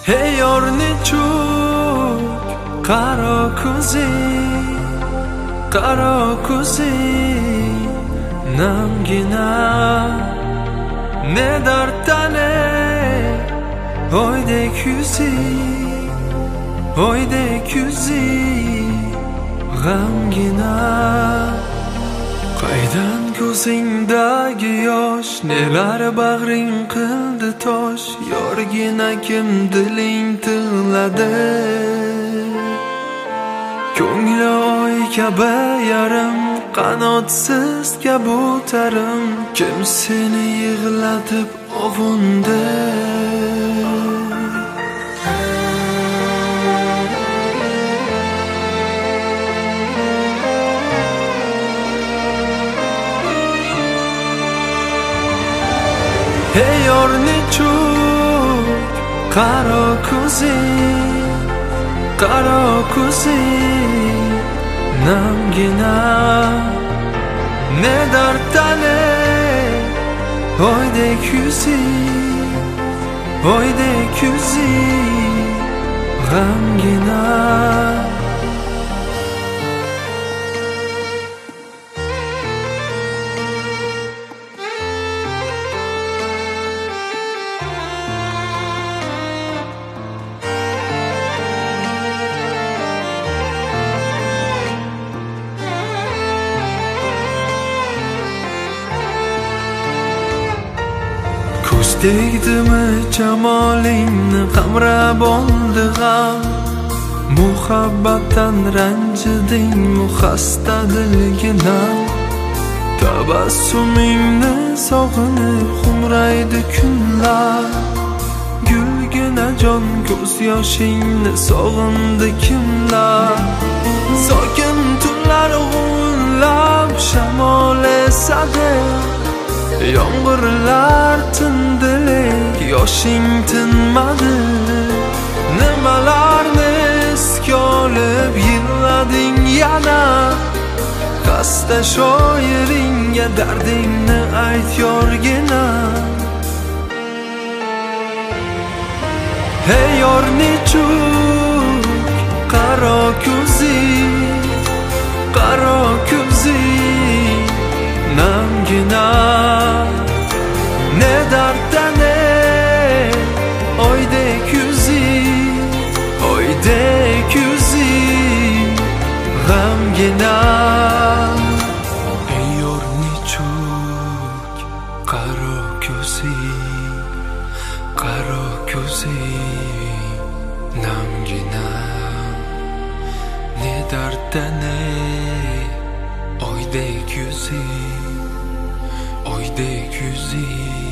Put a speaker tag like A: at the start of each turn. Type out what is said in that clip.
A: Hey yornichuk qaro ko'zi namgina ne dardane oydek yüzi g'amgina qaydan ko'zingdagi yosh nelar bag'ring qildi tosh yorgina kim diling tig'ladi ko'ngli oy kabi yarim qanotsiz kabutarim kim seni yig'latib ovundi Hey yornichuk qaro ko'zi namgina ne dardane oydek yüzi g'amgina Ko'z tegdimi jamolingni qamrab oldi g'am muhabbatdan ranjidingmi xasta dilginam tabassumingni sog'inib xumraydi kunlar gulgina jon ko'z yoshingni sog'indi kimlar sokin tunlar g'uvillab shamol esadi yomg'irlar tindilik yoshing tinmadi nimalarni esga olib yig'lading yana xasta shoiringga dardingni ayt yorgina Hey yornichuk qaro ko'zi namgina ne dardane oydek yüzi g'amgina Ey yornichuk qaro ko'zi namgina ne dardane oydek yüzi